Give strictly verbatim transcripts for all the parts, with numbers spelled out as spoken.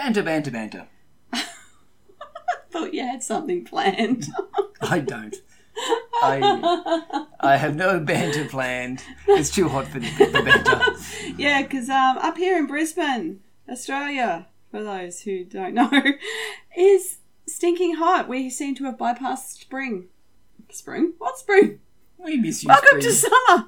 Banter, banter, banter. I thought you had something planned. I don't. I I have no banter planned. It's too hot for the, the banter. Yeah, because um, up here in Brisbane, Australia, for those who don't know, is stinking hot. We seem to have bypassed spring. Spring? What spring? We miss you, Welcome spring. to summer.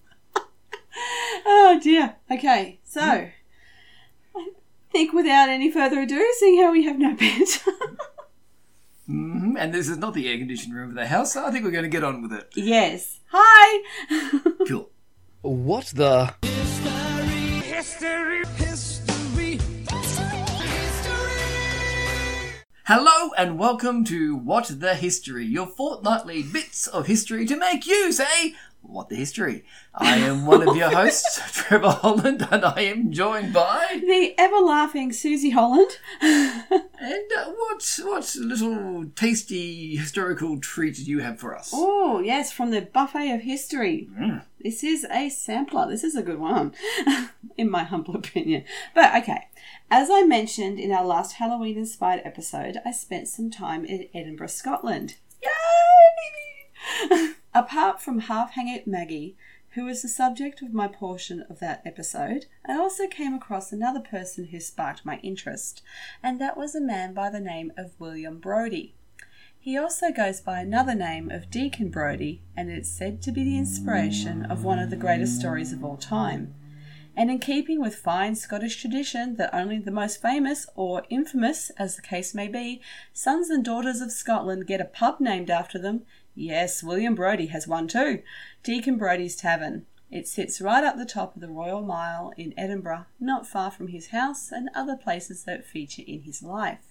Oh dear. Okay, so mm. I think without any further ado, seeing how we have no banter. Mm-hmm. And this is not the air-conditioned room of the house, so I think we're going to get on with it. Yes. Hi. Cool. What the... History, history, history, history. Hello and welcome to What the History, your fortnightly bits of history to make you say, what the history? I am one of your hosts, Trevor Holland, and I am joined by... the ever-laughing Susie Holland. And uh, what, what little tasty historical treat do you have for us? Oh, yes, from the buffet of history. Mm. This is a sampler. This is a good one, in my humble opinion. But, okay, as I mentioned in our last Halloween-inspired episode, I spent some time in Edinburgh, Scotland. Yay! Apart from Half-Hangit Maggie, who was the subject of my portion of that episode, I also came across another person who sparked my interest, and that was a man by the name of William Brodie. He also goes by another name of Deacon Brodie, and it's said to be the inspiration of one of the greatest stories of all time. And in keeping with fine Scottish tradition that only the most famous, or infamous, as the case may be, sons and daughters of Scotland get a pub named after them, yes, William Brodie has one too, Deacon Brodie's Tavern. It sits right up the top of the Royal Mile in Edinburgh, not far from his house and other places that feature in his life.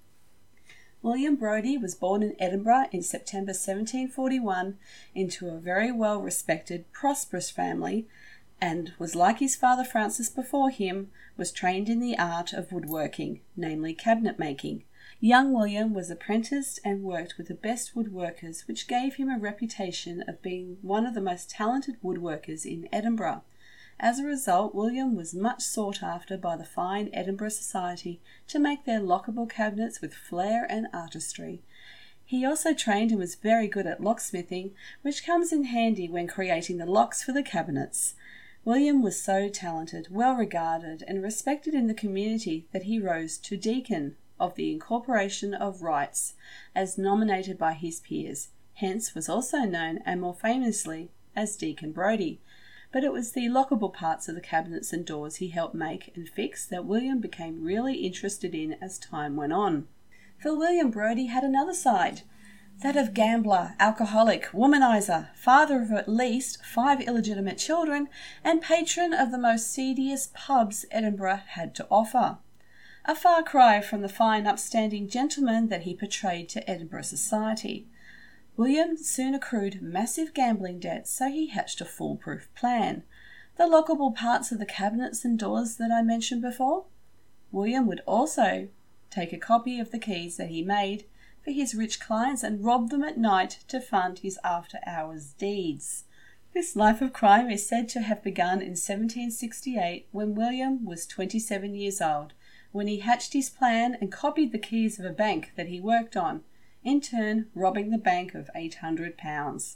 William Brodie was born in Edinburgh in September seventeen forty-one into a very well-respected, prosperous family, and was like his father Francis before him, was trained in the art of woodworking, namely cabinet making. Young William was apprenticed and worked with the best woodworkers, which gave him a reputation of being one of the most talented woodworkers in Edinburgh. As a result, William was much sought after by the fine Edinburgh society to make their lockable cabinets with flair and artistry. He also trained and was very good at locksmithing, which comes in handy when creating the locks for the cabinets. William was so talented, well regarded, and respected in the community that he rose to Deacon of the Incorporation of Rights, as nominated by his peers, hence was also known, and more famously, as Deacon Brodie. But it was the lockable parts of the cabinets and doors he helped make and fix that William became really interested in as time went on. For William Brodie had another side, that of gambler, alcoholic, womanizer, father of at least five illegitimate children, and patron of the most seediest pubs Edinburgh had to offer. A far cry from the fine upstanding gentleman that he portrayed to Edinburgh society. William soon accrued massive gambling debts, so he hatched a foolproof plan. The lockable parts of the cabinets and doors that I mentioned before. William would also take a copy of the keys that he made for his rich clients and rob them at night to fund his after-hours deeds. This life of crime is said to have begun in seventeen sixty-eight when William was twenty-seven years old, when he hatched his plan and copied the keys of a bank that he worked on, in turn robbing the bank of eight hundred pounds.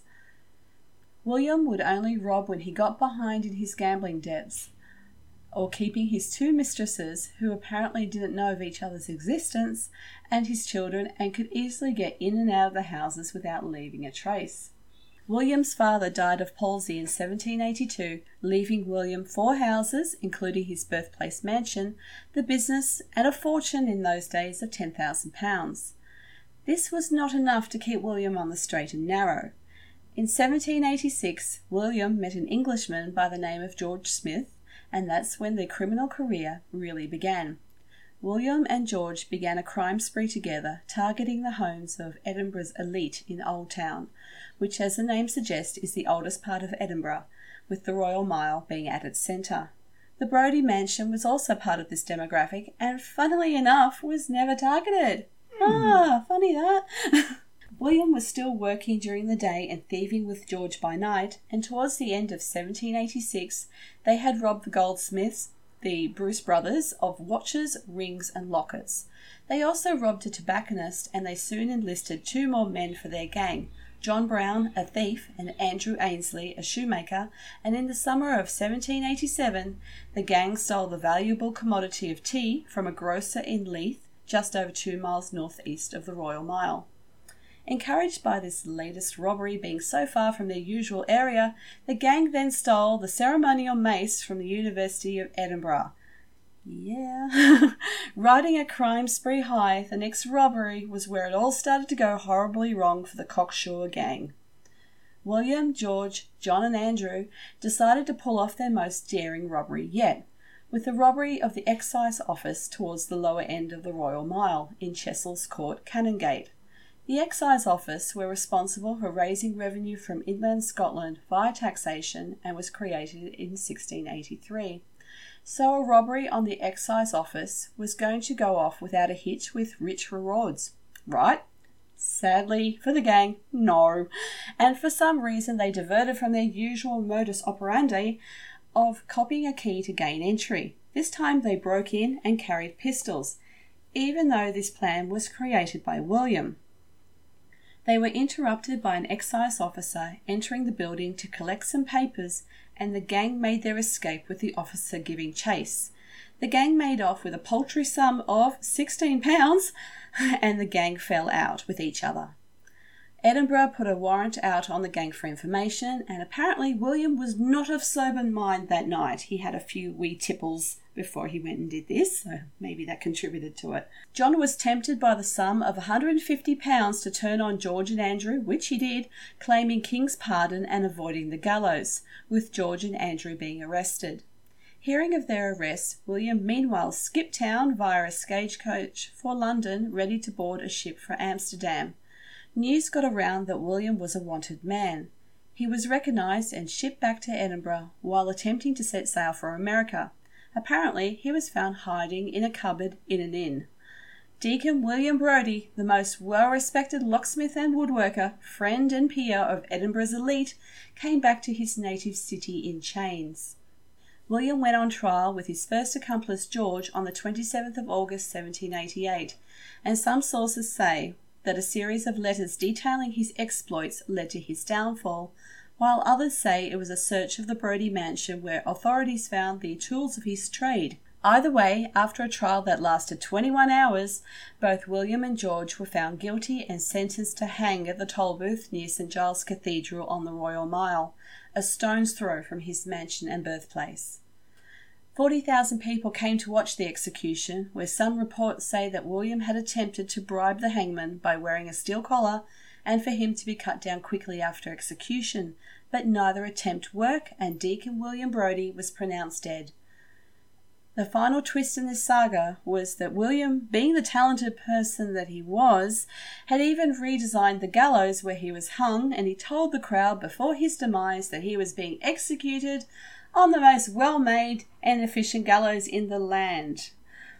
William would only rob when he got behind in his gambling debts, or keeping his two mistresses, who apparently didn't know of each other's existence, and his children, and could easily get in and out of the houses without leaving a trace. William's father died of palsy in seventeen eighty-two, leaving William four houses, including his birthplace mansion, the business, and a fortune in those days of ten thousand pounds. This was not enough to keep William on the straight and narrow. In seventeen eighty-six, William met an Englishman by the name of George Smith, and that's when their criminal career really began. William and George began a crime spree together, targeting the homes of Edinburgh's elite in Old Town, which, as the name suggests, is the oldest part of Edinburgh, with the Royal Mile being at its centre. The Brodie mansion was also part of this demographic, and funnily enough, was never targeted. Mm. Ah, funny that. William was still working during the day and thieving with George by night, and towards the end of seventeen eighty-six, they had robbed the goldsmiths, the Bruce brothers of watches, rings and lockets. They also robbed a tobacconist, and they soon enlisted two more men for their gang, John Brown, a thief, and Andrew Ainsley, a shoemaker, and in the summer of seventeen eighty-seven, the gang stole the valuable commodity of tea from a grocer in Leith, just over two miles northeast of the Royal Mile. Encouraged by this latest robbery being so far from their usual area, the gang then stole the ceremonial mace from the University of Edinburgh. Yeah. Riding a crime spree high, the next robbery was where it all started to go horribly wrong for the Cocksure gang. William, George, John and Andrew decided to pull off their most daring robbery yet, with the robbery of the excise office towards the lower end of the Royal Mile in Chesil's Court, Canongate. The excise office were responsible for raising revenue from inland Scotland via taxation and was created in sixteen eighty-three. So a robbery on the excise office was going to go off without a hitch with rich rewards, right? Sadly for the gang, no. And for some reason they diverted from their usual modus operandi of copying a key to gain entry. This time they broke in and carried pistols, even though this plan was created by William. They were interrupted by an excise officer entering the building to collect some papers, and the gang made their escape with the officer giving chase. The gang made off with a paltry sum of sixteen pounds, and the gang fell out with each other. Edinburgh put a warrant out on the gang for information, and apparently William was not of sober mind that night. He had a few wee tipples before he went and did this, so maybe that contributed to it. John was tempted by the sum of one hundred fifty pounds to turn on George and Andrew, which he did, claiming King's pardon and avoiding the gallows, with George and Andrew being arrested. Hearing of their arrest, William meanwhile skipped town via a stagecoach for London, ready to board a ship for Amsterdam. News got around that William was a wanted man. He was recognised and shipped back to Edinburgh while attempting to set sail for America. Apparently, he was found hiding in a cupboard in an inn. Deacon William Brodie, the most well-respected locksmith and woodworker, friend and peer of Edinburgh's elite, came back to his native city in chains. William went on trial with his first accomplice George on the twenty-seventh of August seventeen eighty-eight, and some sources say that a series of letters detailing his exploits led to his downfall, while others say it was a search of the Brodie mansion where authorities found the tools of his trade. Either way, after a trial that lasted twenty-one hours, both William and George were found guilty and sentenced to hang at the toll booth near St Giles Cathedral on the Royal Mile, a stone's throw from his mansion and birthplace. Forty thousand people came to watch the execution, where some reports say that William had attempted to bribe the hangman by wearing a steel collar and for him to be cut down quickly after execution, but neither attempt worked and Deacon William Brodie was pronounced dead. The final twist in this saga was that William, being the talented person that he was, had even redesigned the gallows where he was hung, and he told the crowd before his demise that he was being executed on the most well-made and efficient gallows in the land.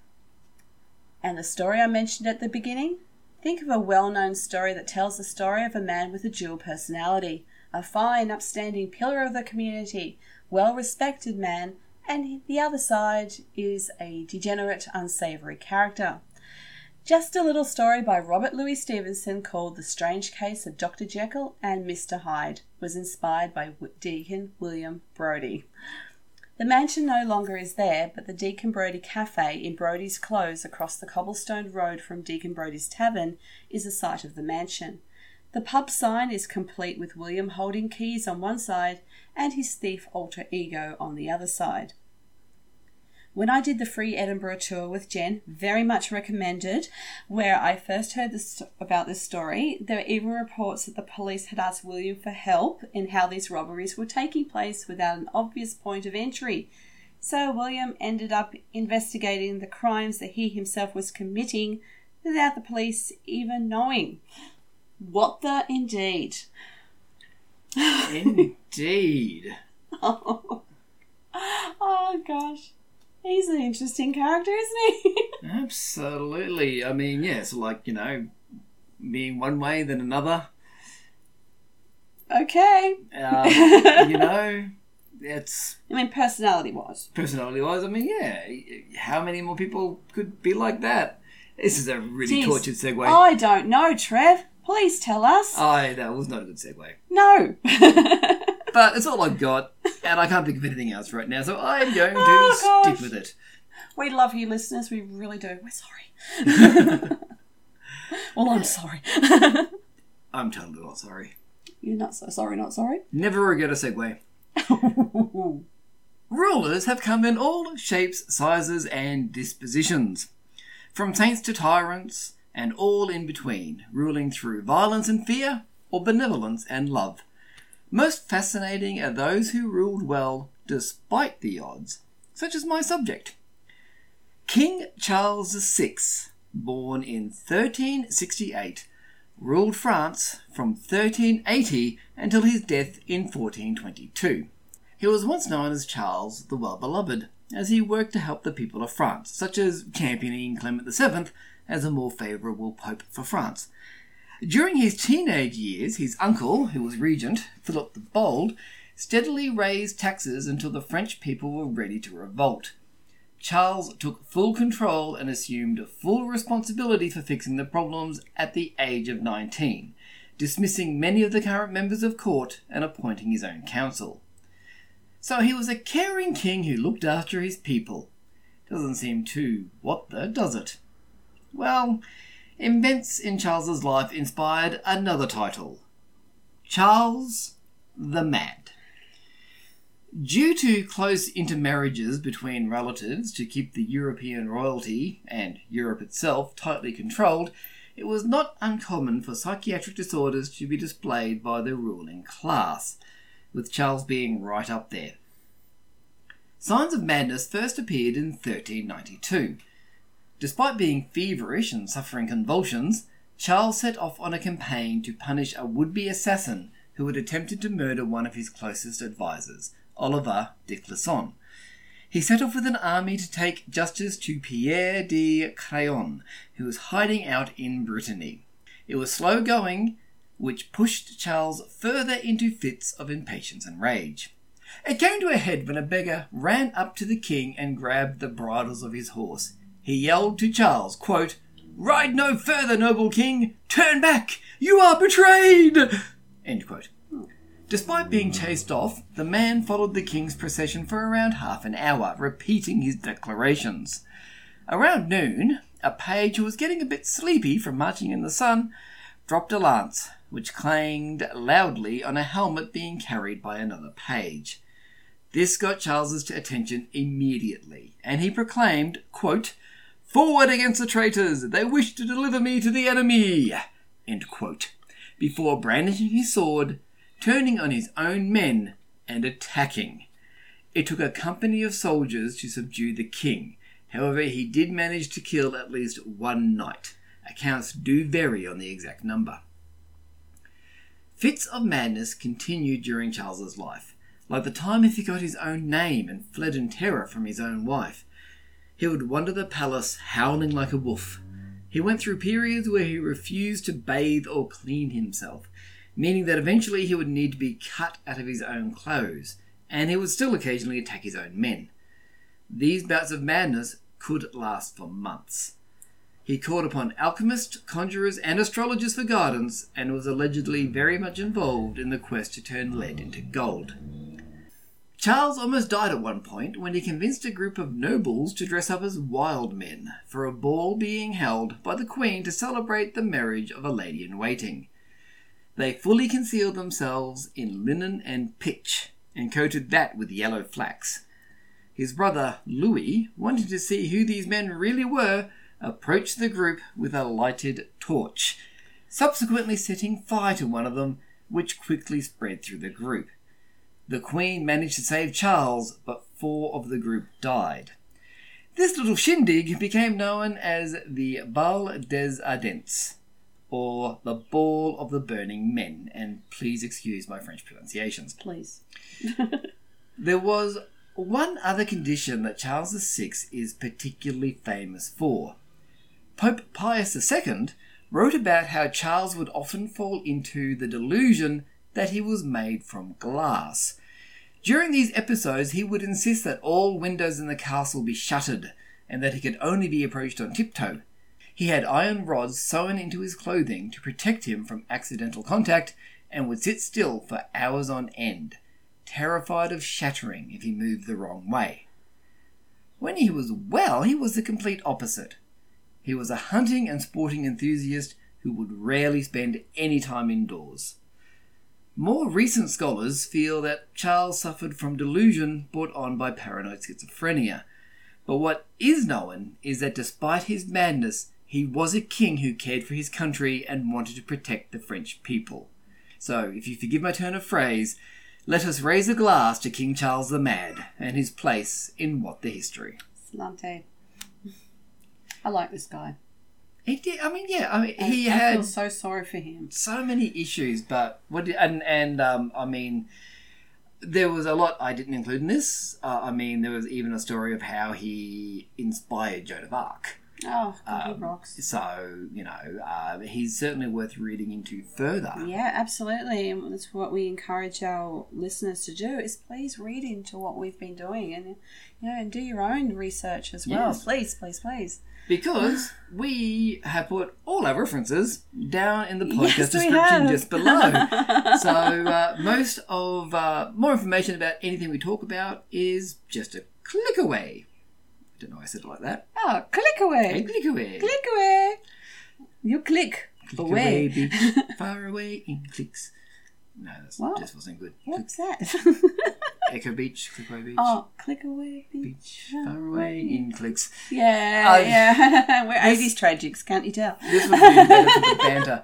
And the story I mentioned at the beginning? Think of a well-known story that tells the story of a man with a dual personality, a fine, upstanding pillar of the community, well-respected man, and the other side is a degenerate, unsavoury character. Just a little story by Robert Louis Stevenson called The Strange Case of Doctor Jekyll and Mister Hyde was inspired by Deacon William Brodie. The mansion no longer is there, but the Deacon Brodie Cafe in Brodie's Close across the cobblestone road from Deacon Brodie's Tavern is the site of the mansion. The pub sign is complete with William holding keys on one side and his thief alter ego on the other side. When I did the free Edinburgh tour with Jen, very much recommended, where I first heard this, about this story, there were even reports that the police had asked William for help in how these robberies were taking place without an obvious point of entry. So William ended up investigating the crimes that he himself was committing without the police even knowing. What the indeed? Indeed. oh. oh gosh. He's an interesting character, isn't he? Absolutely. I mean, yes, like, you know, being one way then another. Okay. Um, you know, it's I mean, personality-wise. personality-wise. I mean, yeah, how many more people could be like that? This is a really Jeez. tortured segue. I don't know, Trev. Please tell us. I that was not a good segue. No. But it's all I've got, and I can't think of anything else right now, so I'm going to Oh, stick gosh. with it. We love you, listeners. We really do. We're sorry. Well, I'm sorry. I'm totally not sorry. You're not so sorry, not sorry. Never regret a segue. Rulers have come in all shapes, sizes, and dispositions. From saints to tyrants, and all in between, ruling through violence and fear, or benevolence and love. Most fascinating are those who ruled well despite the odds, such as my subject. King Charles the Sixth, born in thirteen sixty-eight, ruled France from thirteen eighty until his death in fourteen twenty-two. He was once known as Charles the Well-Beloved, as he worked to help the people of France, such as championing Clement the Seventh as a more favourable pope for France. During his teenage years, his uncle, who was regent, Philip the Bold, steadily raised taxes until the French people were ready to revolt. Charles took full control and assumed full responsibility for fixing the problems at the age of nineteen, dismissing many of the current members of court and appointing his own council. So he was a caring king who looked after his people. Doesn't seem too what the, does it? Well, events in Charles's life inspired another title, Charles the Mad. Due to close intermarriages between relatives to keep the European royalty, and Europe itself, tightly controlled, it was not uncommon for psychiatric disorders to be displayed by the ruling class, with Charles being right up there. Signs of madness first appeared in thirteen ninety-two. Despite being feverish and suffering convulsions, Charles set off on a campaign to punish a would-be assassin who had attempted to murder one of his closest advisors, Oliver de Clisson. He set off with an army to take justice to Pierre de Craon, who was hiding out in Brittany. It was slow going, which pushed Charles further into fits of impatience and rage. It came to a head when a beggar ran up to the king and grabbed the bridles of his horse. He yelled to Charles, quote, "Ride no further, noble king! Turn back! You are betrayed!" End quote. Despite being chased off, the man followed the king's procession for around half an hour, repeating his declarations. Around noon, a page who was getting a bit sleepy from marching in the sun dropped a lance, which clanged loudly on a helmet being carried by another page. This got Charles's attention immediately, and he proclaimed, quote, "Forward against the traitors! They wish to deliver me to the enemy!" End quote. Before brandishing his sword, turning on his own men, and attacking. It took a company of soldiers to subdue the king. However, he did manage to kill at least one knight. Accounts do vary on the exact number. Fits of madness continued during Charles's life, like the time he forgot his own name and fled in terror from his own wife. He would wander the palace howling like a wolf. He went through periods where he refused to bathe or clean himself, meaning that eventually he would need to be cut out of his own clothes, and he would still occasionally attack his own men. These bouts of madness could last for months. He called upon alchemists, conjurers, and astrologers for guidance, and was allegedly very much involved in the quest to turn lead into gold. Charles almost died at one point when he convinced a group of nobles to dress up as wild men for a ball being held by the Queen to celebrate the marriage of a lady-in-waiting. They fully concealed themselves in linen and pitch, and coated that with yellow flax. His brother, Louis, wanting to see who these men really were, approached the group with a lighted torch, subsequently setting fire to one of them, which quickly spread through the group. The Queen managed to save Charles, but four of the group died. This little shindig became known as the Bal des Ardents, or the Ball of the Burning Men, and please excuse my French pronunciations. Please. There was one other condition that Charles the Sixth is particularly famous for. Pope Pius the Second wrote about how Charles would often fall into the delusion that he was made from glass. During these episodes, he would insist that all windows in the castle be shuttered and that he could only be approached on tiptoe. He had iron rods sewn into his clothing to protect him from accidental contact and would sit still for hours on end, terrified of shattering if he moved the wrong way. When he was well, he was the complete opposite. He was a hunting and sporting enthusiast who would rarely spend any time indoors. More recent scholars feel that Charles suffered from delusion brought on by paranoid schizophrenia. But what is known is that despite his madness, he was a king who cared for his country and wanted to protect the French people. So, if you forgive my turn of phrase, let us raise a glass to King Charles the Mad and his place in What the History. Slante. I like this guy. He did. I mean, yeah. I mean, And he I had feel so sorry for him. so many issues, but what? Did, and and um, I mean, there was a lot I didn't include in this. Uh, I mean, there was even a story of how he inspired Joan of Arc. Oh, God, he Um, rocks. So you know, uh, he's certainly worth reading into further. Yeah, absolutely. And that's what we encourage our listeners to do, is please read into what we've been doing and, you know, and do your own research as well. Yes. Please, please, please. Because we have put all our references down in the podcast Yes, we description have. just below. So uh, most of uh, more information about anything we talk about is just a click away. I don't know why I said it like that. Oh, click A away. click away. Click away. You click, Click away. away, beach, far away in clicks. No, that What? just wasn't good. What's that? Echo Beach, click away beach. Oh, click away. Beach, far away in clicks. Yeah, Uh, yeah. We're this- eighties tragics, can't you tell? This would be better for the banter.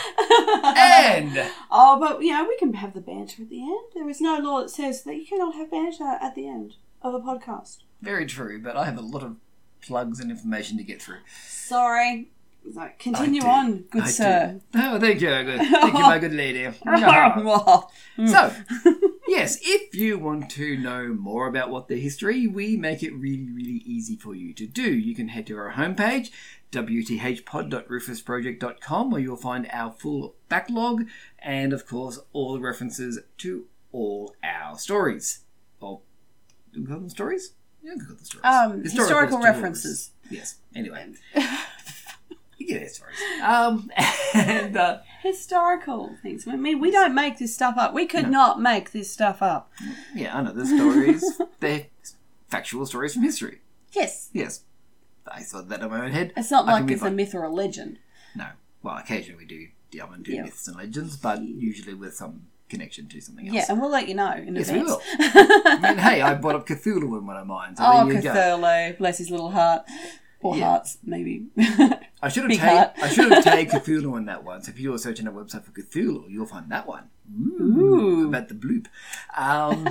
And Oh, but, you know, we can have the banter at the end. There is no law that says that you cannot have banter at the end of a podcast. very true, but I have a lot of plugs and information to get through. Sorry. So, continue I do. on, good I sir. do. Oh, thank you, good. Thank you, my good lady. Well, So, yes, if you want to know more about What the History, we make it really, really easy for you to do. You can head to our homepage, w t h pod dot rufus project dot com, where you'll find our full backlog and, of course, all the references to all our stories. Or, do we call them stories? Yeah, we call them stories. Um, historical stories. references. Yes, anyway. You get their stories. Um, and... Uh, Historical things. I mean, we don't make this stuff up. We could not make this stuff up. Yeah, I know. The stories, they're factual stories from history. Yes. Yes. I thought that in my own head. It's not I like can it's move a on. myth or a legend. No. Well, occasionally we do delve into Yeah. myths and legends, but usually with some connection to something else. Yeah, and we'll let you know in Yes, we advance. will. I mean, hey, I brought up Cthulhu in one of mine, so Oh, there you go. Cthulhu. Bless his little heart. Or Yeah. hearts, maybe. I should have Big taken heart. I should have taken Cthulhu in that one. So if you're searching a website for Cthulhu, you'll find that one. Ooh. About the bloop. Um,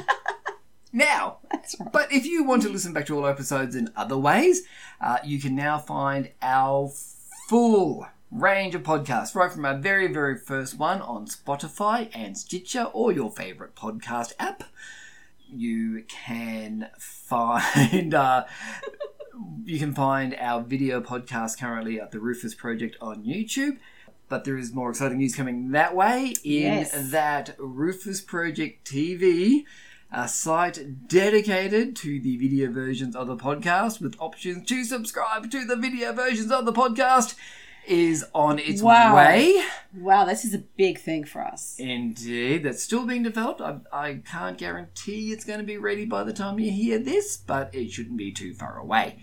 now, That's right. but if you want to listen back to all episodes in other ways, uh, you can now find our full range of podcasts, right from our very, very first one on Spotify and Stitcher or your favourite podcast app. You can find uh, you can find our video podcast currently at the Rufus Project on YouTube. But there is more exciting news coming that way in Yes. that Rufus Project T V, a site dedicated to the video versions of the podcast with options to subscribe to the video versions of the podcast, is on its Wow. way. Wow, this is a big thing for us. Indeed, that's still being developed. I, I can't guarantee it's going to be ready by the time you hear this, but it shouldn't be too far away.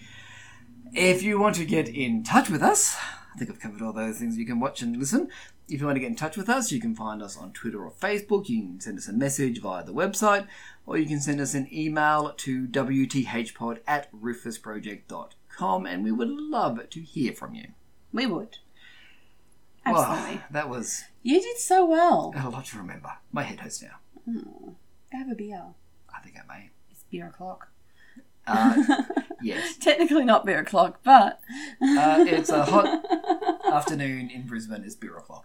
If you want to get in touch with us, I think I've covered all those things you can watch and listen. If you want to get in touch with us, you can find us on Twitter or Facebook. You can send us a message via the website, or you can send us an email to w t h pod at rufus project dot com, and we would love to hear from you. We would. Absolutely. Well, that was You did so well. a lot to remember. My head hurts now. Have a beer. I think I may. It's beer o'clock. Uh, yes. Technically not beer o'clock, but Uh, it's a hot afternoon in Brisbane. It's beer o'clock.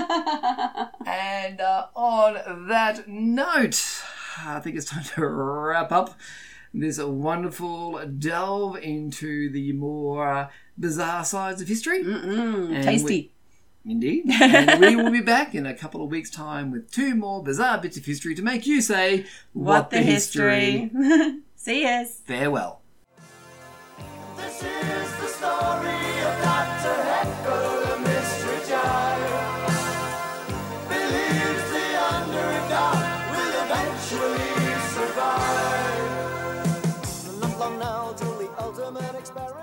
And uh, on that note, I think it's time to wrap up this wonderful delve into the more uh, bizarre sides of history. mm, And tasty. we- Indeed. And we will be back in a couple of weeks' time with two more bizarre bits of history to make you say, What, the history? See yous. Farewell. This is the story of Doctor Heckle, the mystery child. Believes the underdog will eventually survive. Not long now till the ultimate experiment.